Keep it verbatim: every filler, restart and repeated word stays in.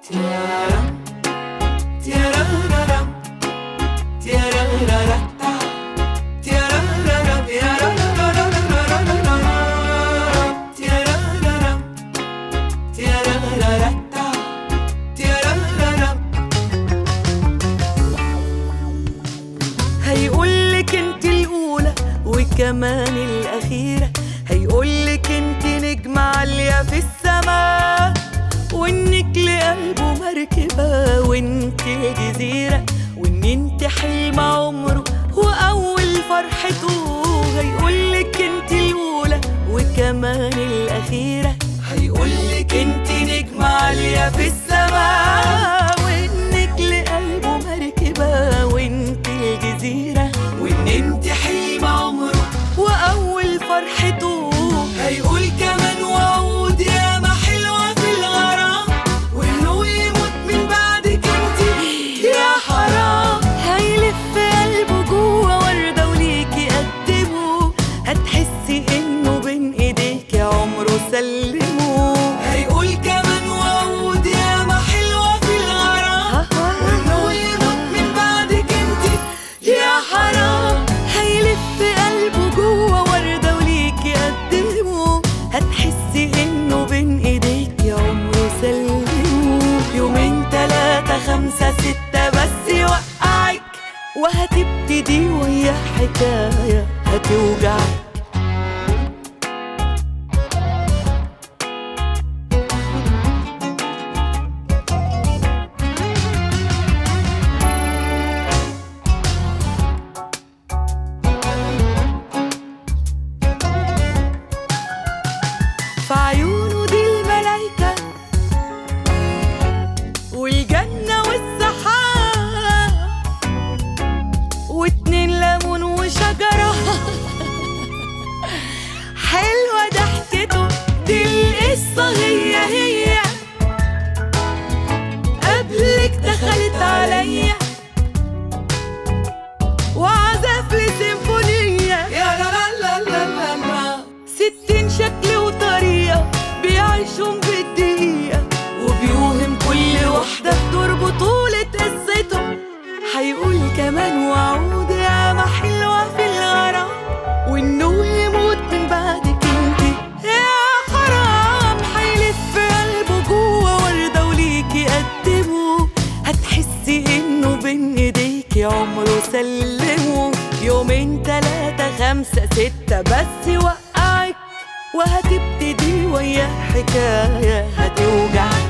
هيقولك انت الأولى وكمان الأخيرة، هيقولك انت نجمة عالية في السماء، وانك لقلبه مركبة وانت جزيرة، وان انت حلم عمره وأول فرحته. هيقولك انت الأولى وكمان الأخيرة، هيقولك انت نجمة عالية في السماء، وانك لقلبه مركبة وانت الجزيرة، وان انت حلم عمره وأول فرحته. هيقول كمان وعود ياما حلوة في الغرام، وانه يموت من بعدك انت يا حرام. هيلف قلبه جوه وردة وليكي قدمه، هتحسي انه بين ايديكي عمره سلمه. هيقول كمان وعود ياما حلوة في الغرام، وانه يموت من بعدك انت يا حرام. هيلف قلبه جوه وردة وليكي قدمه، هتحسي انه بين ايديكي عمره سلمه. يومين تلاتة خمسة ستة بس يوقعك، وهتبتدي ويا حكاية هتوجعك. في عيونه دي الملايكة والجنة والسحاب، واتنين ليمون وشجرة حلوة ضحكته. دي القصة هي هي قبلك دخلت عليا، وعزف لي سيمفونية يا لا لا لا لا لا. ستين شكل وطريقة بيعيشهم بالدقيقة، وبيوهم كل واحدة بدور بطولة قصته. هيقول كمان وعود ياما حلوة في الغرام، وانه يموت من بعدك انت يا حرام. هيلف قلبه جوه وردة وليكي قدمه، هتحسي انه بين ايديكي عمره سلمه. يومين تلاتة خمسة ستة بس يوقعك، وهتبتدي ويا حكاية هتوجعك.